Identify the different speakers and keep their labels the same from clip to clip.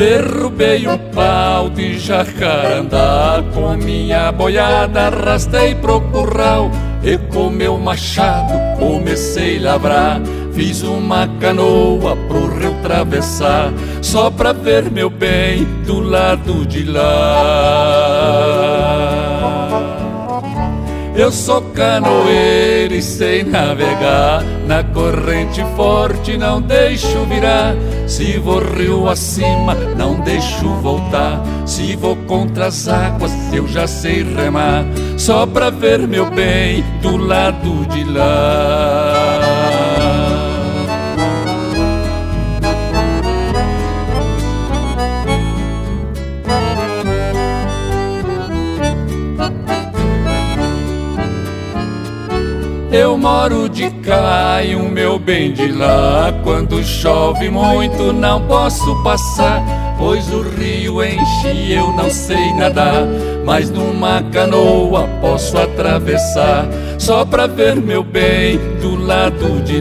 Speaker 1: Derrubei um pau de jacarandá, com a minha boiada arrastei pro curral, e com meu machado comecei a lavrar. Fiz uma canoa pro rio atravessar, só pra ver meu bem do lado de lá. Eu sou canoeiro e sei navegar, na corrente forte não deixo virar. Se vou rio acima, não deixo voltar. Se vou contra as águas, eu já sei remar, só pra ver meu bem do lado de lá. Eu moro de cá e o meu bem de lá. Quando chove muito não posso passar, pois o rio enche e eu não sei nadar. Mas numa canoa posso atravessar, só pra ver meu bem do lado de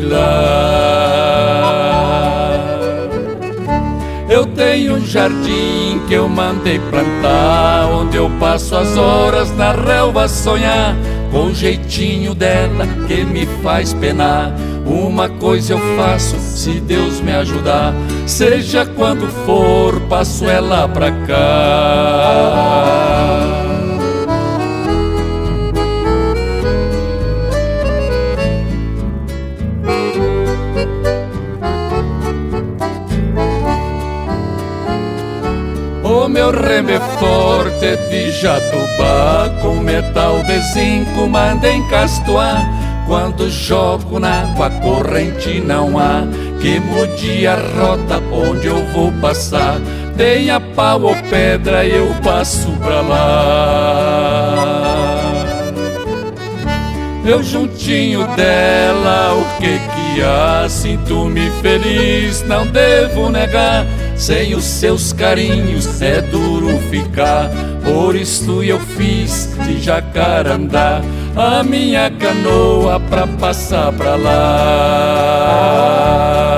Speaker 1: lá. Eu tenho um jardim que eu mandei plantar, onde eu passo as horas na relva a sonhar, com o jeitinho dela que me faz penar. Uma coisa eu faço, se Deus me ajudar, seja quando for, passo ela pra cá. O meu remo é forte de jatobá, com metal de zinco manda encastoar. Quando jogo na água corrente não há que mude a rota onde eu vou passar. Tenha pau ou pedra eu passo pra lá. Eu juntinho dela, o que há? Sinto-me feliz, não devo negar. Sem os seus carinhos é duro ficar, por isso eu fiz de jacarandá a minha canoa pra passar pra lá.